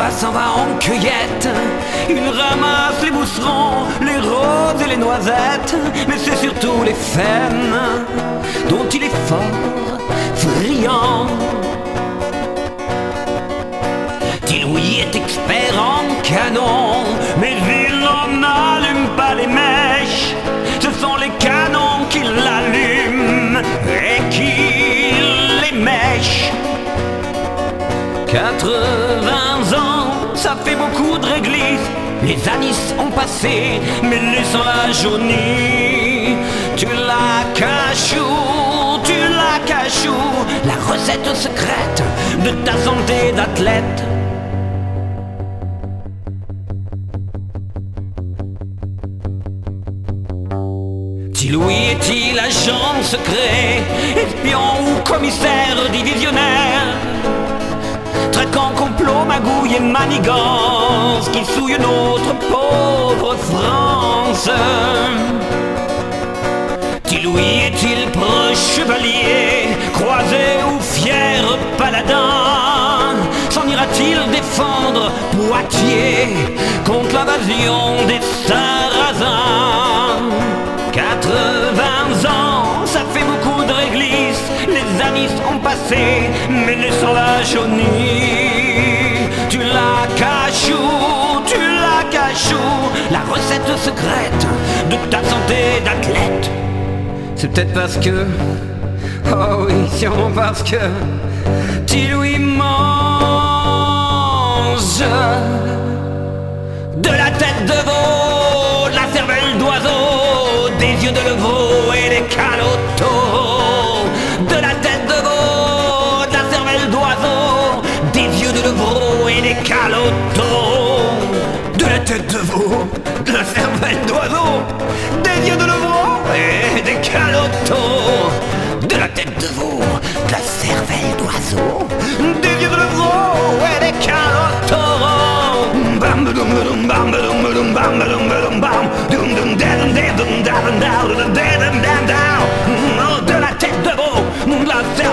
s'en va en cueillette. Il ramasse les mousserons, les roses et les noisettes, mais c'est surtout les faines dont il est fort friand. Louis est expert en canon, mais il n'en allume pas les mèches. Ce sont les canons qui l'allument et qui les mèchent. 80 ans, ça fait beaucoup de réglisse. Les anis ont passé, mais laissant la jaunie. Tu la cachou, la recette secrète de ta santé d'athlète. Louis est-il agent secret, espion ou commissaire divisionnaire, traquant complot, magouille et manigance qui souille notre pauvre France? Louis est-il proche chevalier, croisé ou fier paladin? S'en ira-t-il défendre Poitiers contre l'invasion des Sarrasins? 80 ans, ça fait beaucoup de réglisse. Les anis ont passé, mais laissant la jaunie. Tu la cachou, la recette secrète de ta santé d'athlète. C'est peut-être parce que, oh oui, sûrement parce que Louis mange de la tête de veau, de la cervelle d'oiseau, des yeux de levreau et des calotos. De la tête de veau, de la cervelle d'oiseau, des yeux de levreau et des calotos. De la tête de veau, de la cervelle d'oiseau, des yeux de levreau et des calotos. De la tête de veau, de la cervelle d'oiseau, des yeux de levreau et des calotos. Bam bam bam bam bam bam bam bam bam. De la tête de veau, de la cervelle